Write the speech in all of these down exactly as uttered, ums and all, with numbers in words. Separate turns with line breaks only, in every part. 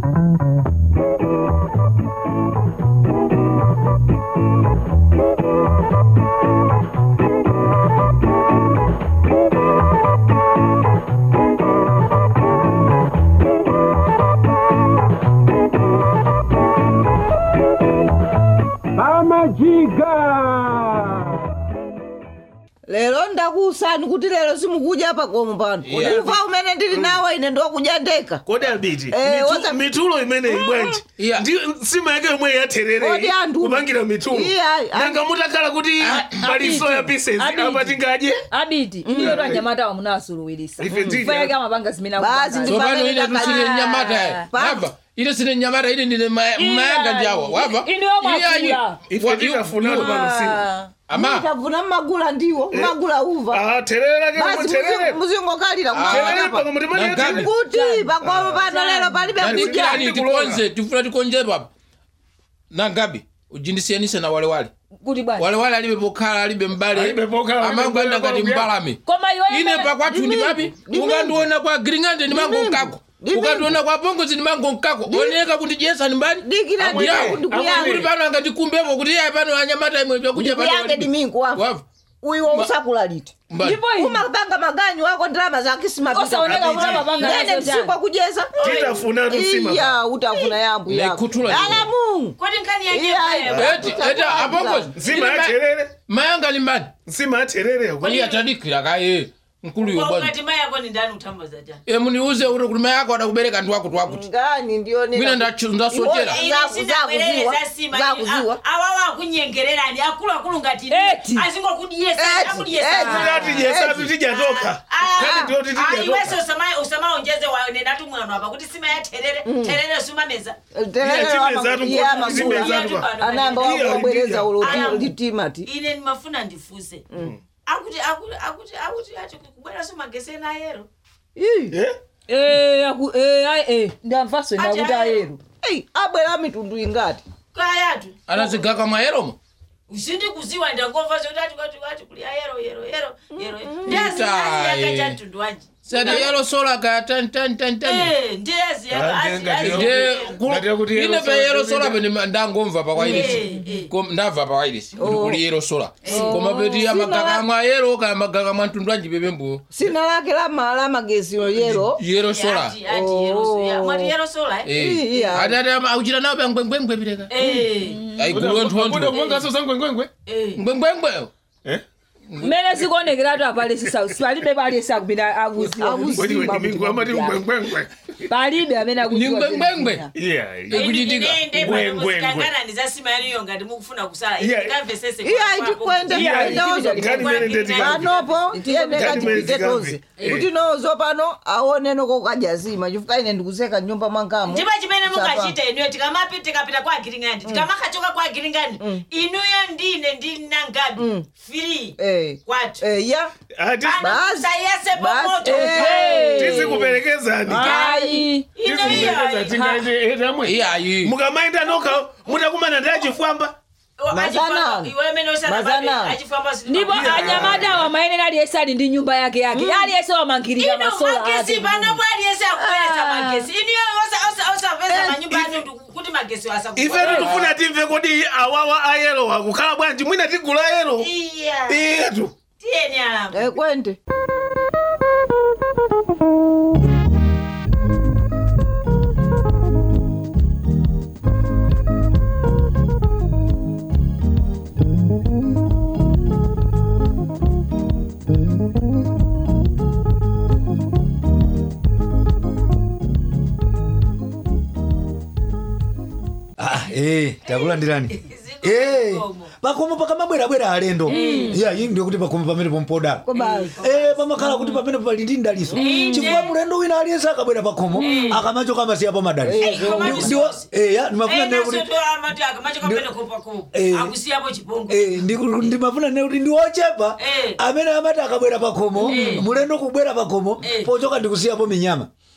Lero ndakusani kuti lero simukuja hapa komo pano. Ufa umene ndili nawe ine ndo kuja ndeka.
Kodi abiti. Mitu, mitulo imene ibwanji. Ndi sima yake yomwe yaterere. Kupangira mitulo. Nanga mutakhala kuti baliso ya pieces apa tingaje.
Abiti. Iyo ndo nyamata wa munasuluwilisa. Faya kama banga zimina
basi ndi
pano ile tusine nyamata. Baba. Ile sine nyamata ile ndine mayanga ndiawa. Waba.
Ino makula.
Ife tikafuna pano sina.
Ama tavuna magula ndiwo magula uva
ah terera ke muterere
muzingo kalira
terere pako mutimani
kuti pako pano lero palibe kuja
ni tikonze tifuna tikonje baba na ngabi ujindisianise na wale wale
kuti bwana
wale wale alibe bokhala alibe mbale amangwenda ngati mbalame ine pa kwathu ndi papi ungandiona kwa gringande ndi mango nkako ukatuona kwa bongo zini mango nkako oneka kuti jesa ni mbani
dikira ndi kuyange
kuti pano angati kumbepo kuti ya pano anyamata imwe kuja pano
yange dimingu wafu uiwo usakula liti
ndipo
umabanga maganyu wako drama za kisima
osaoneka kula mabanga
nene msikwa kujeza
titafuna tusima
ya utafuna yambu ya ala mungu
kodi nkani yake
eti eti abongo
sima aterere
mayanga ni mbani
sima aterere
kwani atadikira kaye nkulu yo
bwana wakati maya yako ni ndani utambaza jana
e muniuze uri kuti maya yako adakubereka ndu wako twakuti
ngani ndione
mina ndachunda sotera
za kuziwa
awawa kunyengerera ndi akulu akulu ngati azingo kudiyesa akudiyesa
ngati yesa tijatoka kadi ndio tijatoka
ai wewe usama usama ongeze waone natu mwana hapa kuti sima ya terere terere sumameza
terere wa
simeza tu anamba wakubwereza uloti litimati
ine nimafuna ndifuze akuti akuti akuti akuti ati kubwera so magesena yero
eh
eh aku eh ai eh ndamvaso na kuti ayero
eh abwera mitundu ingati
kayatu
anazigaka mayero mo
usindi kuziwa ndangomva so kuti kwati kwati kuli ayero yero yero yero ndazi yakacha mtundu wanje
sada yero sola ka tan tan tan tan
eh ndazi yakacha
ine pe yero sola bene ndangomva pa kwa ilisi kom ndava pa kwa ilisi kuli yero sola koma peti ya magaka mwa yero ka magaka mwa mtundu wanje bebembo
sina lake la mala magezi yero
yero sola
ati yero sola mwati yero sola
eh ati ati auchira nawo pa ngwengwengwe bireka
eh
aigulu nthu nthu
monga so ngwengwengwe
eh
ngwengwengwe
eh
mene sikonekera to apale sisa palibe pali sakubina akuziwa
kodi we dimingu amati ngwengwengwe
palibe amene akuziwa
ngwengwengwe
yeah
ekuchitika
ngwengwengwe kangana ndizasima yaniyo ngati mukufuna kusala ikavesese
iya itikwenda ndozo
ngani mene ndeti
panopo tiende kati pitetoze kuti nozo pano aone noko kajazima chifuka ine ndikuzeka nyumba mangamo
ndiba chimene mukachita inuyo tikamapita tikapita kwa Giringandi tikamakachoka kwa Giringandi inuyo ndine ndina ngabi free kwatu
eh ya
ati
basi yese bomoto
tizi kuperekezani
ai
inuyo
tingaje etamwe
iyayi
mukamaenda noka mutakumana ndachifwamba
mazana
iwe mene usana achifamba
ndipo anyamata wa maene ali esali ndi nyumba yake yake ali ese wa mangirira masola
ati ino bana bali ese akweza magesi iniyo osa osa osa vesa na nyumba yanu kuti magesi wasakubwa
ife tufuna timve kodi awawa ayelo wakukhala bwanji mwina tigula ayelo
iya
iya tu
tieni alama
eh kwende
eh takulandirani eh pakomo pakamabwera bwera alendo ya yingi ndio kuti pakomo pamene pompoda eh pamakhala kuti pamene pali ndi ndaliso chifukwa mulendo wina aliyense akabwera pakomo akamacho kama siya pa madali ndio eh ya nimafuna ne kuti
amati akamacho kapene kopako akusiya po chipongo
eh ndi mafuna ne kuti ndi ochepa amene amati akabwera pakomo mulendo kubwera pakomo pochoka ndikusiya po minyama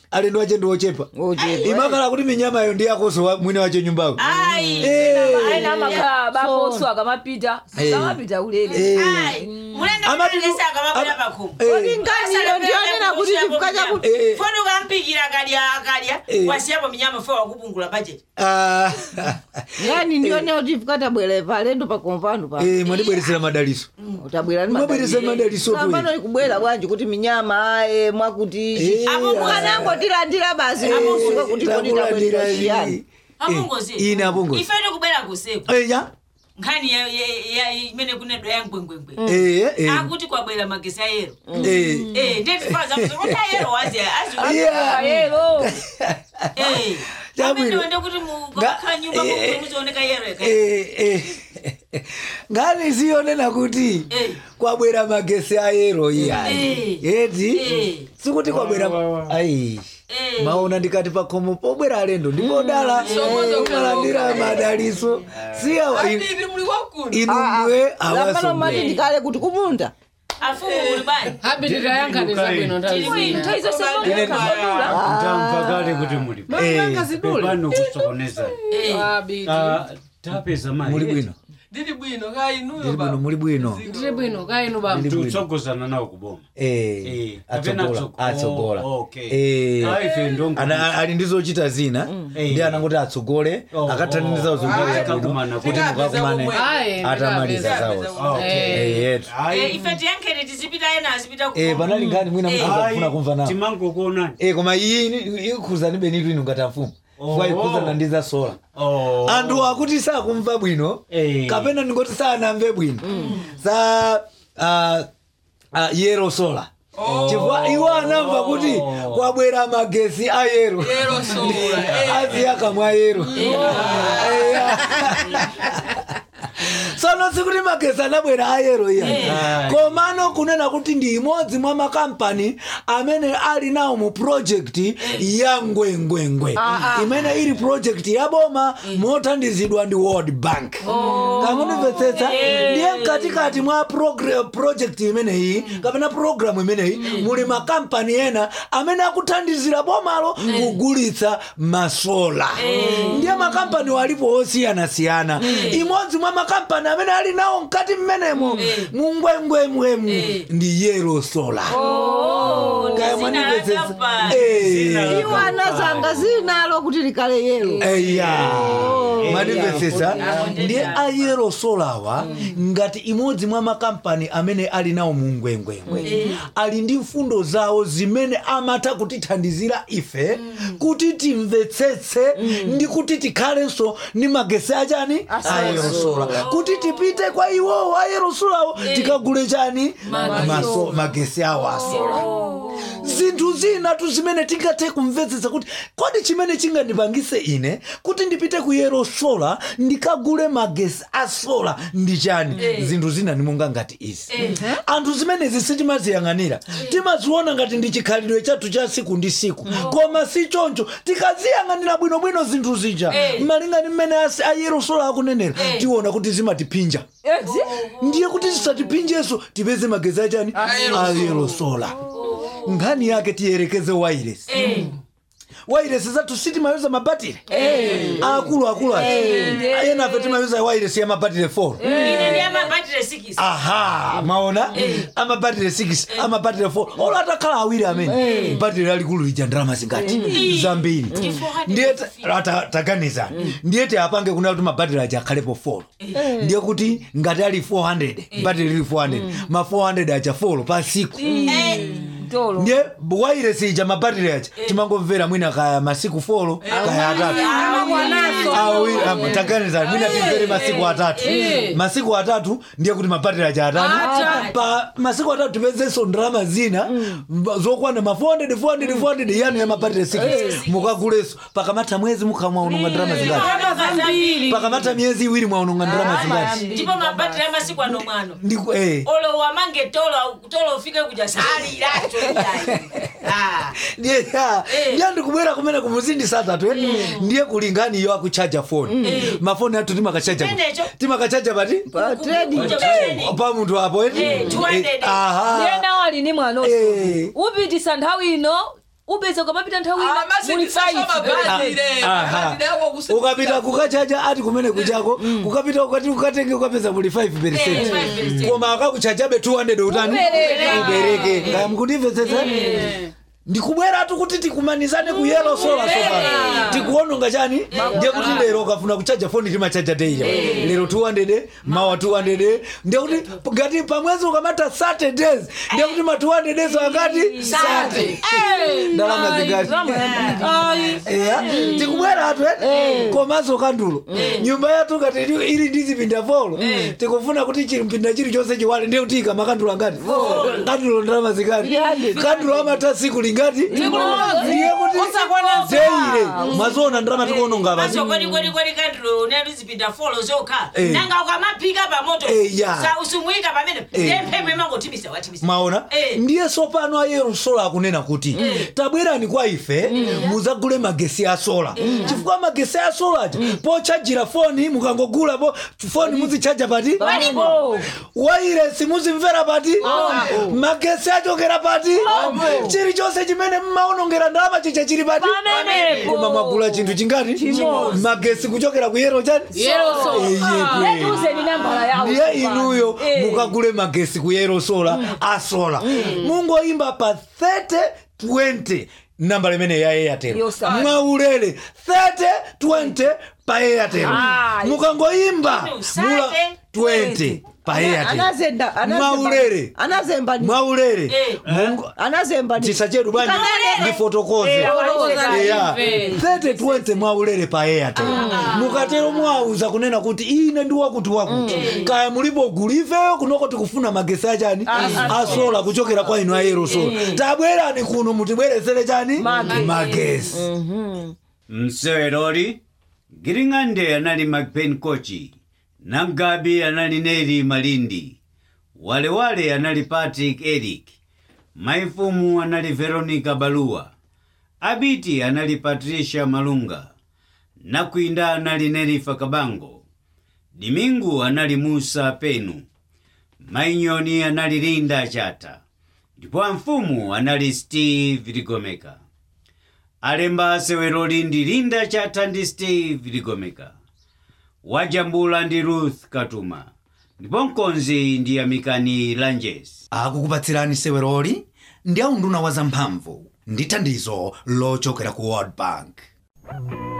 alendo wache ndo ochepa imakala kuti minyama yo ndi yakoso mwine wache nyumbako
ai
aina makhala bakoso akamapita akamapita ulele
mulenda kulesa akamapita pakhomo
kodi ngani yo ndionena kuti chifukwa cha kuti
fono kampikira kalya kalya wasiyapo minyama fo wakupungula budget
ah
ngani ndionena kuti chifukwa tabwera palendo pakhomo pano pa
eh mwandibweresera madaliso
utabwera ni
mwabweresera madaliso tu
pano ikubwera bwanji kuti minyama aye mwakuti apo mwanango tilandira basi amusuka kuti kodi tabwera chiyani
amungozi
ine apungozi
ifene kubwera kuseko
eh ya
ngani ya ya imene kunedwa yangwengwengwe
eh eh
akuti kwabwera magesi ayero
eh
eh ndetifaza kuti ayero wazi azi
ayero
eh Jamani wende kuti mukanyumba muzooneka yero
eh eh ngani zionena kuti kwabwera magesi ayero iya eti sikuti kwabwera ai maona ndikati pakhomo pobwera alendo ndipodala umalandira madaliso siya inumwe
awaso mati ndikale kuti kumunda
afumu uli bani
habitira yankhaniza bwino nthawi
nthawizo semoka
ndamvakale kuti muli pano kusokoneza tapeza mali
muli bwino
ndili bwino kainuyo
ndili bwino muli bwino
ndili bwino kainu baba
tutsogozana nawo kuboma
eh atsogola atsogola eh
aife ndongo
ali ndizochita zina ndi anangoti atsogole akathandiza uzungulira
kumana
kuti mukakumane atamaliza zawo eh yetu
eh ife tiyankhere tizipita ena azipita ku
eh panali ngani mwina mukafuna kumva nawo
timango kuona
eh koma iyi ikhuzani benitu inu ngati mfumu fwa ikhuza ndiza sola andu akuti sakumva bwino kapena ndingoti sanamve bwino sa yero sola chifukwa iwo anamva kuti kwabwera magesi ayero aziya mwa yero sono sikuti magesi anabwera ayero iya komano kunena kuti ndi imodzi mwa makampani amene ali nawo mu project ya ngwengwengwe imene ili project ya boma mothandizidwa ndi World Bank kamunimvetsetsa ndiye mkatikati mwa project imene iyi kapena program imene iyi muli makampani ena amene akuthandizira bomalo kugulitsa masola ndiye makampani walipo osiyana-siyana imodzi mwa makampani amene ali nawo mkati mmenemo mungwengwemwemu ndi Yero Solar kaya mwanimvetsetsa
iwo anazanga zinalo kuti likale yero
eya mwanimvetsetsa ndiye a Yero Solar wa ngati imodzi mwa makampani amene ali nawo mungwengwemwe ali ndi mfundo zawo zimene amata kutithandizira ife kuti timvetsetse ndi kuti tikhalenso ni magesi achani a Yero Solar kuti tipite kwa iwo a Yero Solar tikagule chani maso magesi awo asola zinthu zina tu zimene tingathe kumvetsetsa kuti kodi chimene chingandipangise ine kuti ndipite ku Yero Solar ndikagule magesi a sola ndi chani zinthu zina ni monga ngati izi anthu zimene sitimaziyang'anira timaziona ngati ndi chikhalidwe chathu cha siku ndi siku koma si choncho tikaziyang'anira bwinobwino zinthu zija malingana mmene a Yero Solar akunenera tiona kuti zimatipinja ndiye kuti zisatipinjeso tipeze magezi achani a Yero Solar ngani yake tiyerekeze wireless wireless zathu siti mayuza mabatire akulu akulu ati ena apeti mayuza wireless ya mabatire four
ine ni ama battery six
aha maona ama battery six ama battery four ola atakhala awiri amene battery alikulu lija ndrama zingati zambiri ndiye taganiza ndiye te apange kuna kuti mabattery aja akhalepo four ndiye kuti ngati ali four hundred battery ali four hundred ma four hundred aja four pa siku ndiye wireless ija mabattery aja timangomvera mwina kaya masiku four kaya atatu awi taganiza mwina timvere masiku atatu masiku atatu ndiye kuti mabattery aja atatu pa masiku atatu tipezenso ndrama zina zokwana ma four hundred four hundred four hundred yanu ya mabattery six mukaguleso pakamata mwezi mukamaununga ndrama zingati pakamata miezi iwiri mwaununga ndrama zingati
ndipo mabattery ya masiku ano mwano
ndiko eh
olo wamange tolo tolo ufike kuja sali ilacho ah
ndiye ndiye ndikubwera kumene kumuzindi satatu ndiye kulingani yo akuchaja phone mafoni atu timakachaja timakachaja bati
pa trade
pa muntu hapo eti
two hundred
aha
yena wali ni mwana upitisa nthawi ino ubeza ukamapita nthawi ina muli
ukapita kukachaja ati kumene kuchako ukapita ukati ukatenge ukapeza muli five percent koma akakuchajabe two hundred utani ubereke kaya mkundimvetsetsa ndikubwera tu kuti tikumanizane ku yellow solar solar tikuononga chani ndiye kuti lero ukafuna kuchaja phone timachaja daily lero two hundred mawa two hundred ndiye kuti ngati pamwezi ukamata thirty days ndiye kuti ma two hundred days wakati thirty ndalama zingati yeah tikubwera tu komazo kandulo nyumba yatu ngati ili ndizipinda volo tikufuna kuti chimpinda chili chose chiwale ndiye kuti ikamakandula ngati kandulo ndalama zingati kandulo amata siku ngati ndiye kuti zeire mazona ndrama tikuononga
basi kweli kweli kweli kandulo unalizipinda follow zoka nanga ukamapika pa moto sa usumuika pamene tempe mango tibisa watibisa
maona ndiye sopano ayero sola akunena kuti tabwerani kwa ife muzagule magesi ya sola chifukwa magesi ya sola po charger phone mukangogula po phone muzichaja pati waire simuzimvera pati magesi achokera pati chiri chose chimene mmaonongera ndalama chicha chiri pati koma magula chinthu chingati magesi kuchokera ku yero chani
yero sola letuze ni nambala yawo
ndiye inuyo mukagule magesi ku yero sola a sola mungoimba pa thirty twenty nambala imene ya Airtel mwaulele thirty twenty pa Airtel mukangoimba mula twenty pa Airtel
anazenda
maulele
anazemba
maulele
mungu anazemba
chisa chedu bani ni fotokoze yeah thirty twenty maulele pa Airtel mukatero mwauza kunena kuti ine ndi wakuti wakuti kaya mulipo guliveo kunoko tikufuna magesi achani asola kuchokera kwa inu ayero sola tabwerani kuno mutibweresere chani magesi
mseweroli Giringande anali Magpen Kochi Nangabi anali Neri Malindi wale wale anali Patrick Eric Maifumu anali Veronica Balua Abiti anali Patricia Malunga Nakuinda anali Neri Fakabango Dimingu anali Musa Penu Mainyoni anali Linda Chata ndipo mfumu anali Steve Ligomeka Alemba seweroli ndi Linda Chata ndi Steve Ligomeka Wajambula ndi Ruth Katuma ndipo mkonzi ndi Amikani Langes
akukupatsirani seweroli ndi aunduna wa zamphamvu ndi thandizo lochokera ku World Bank.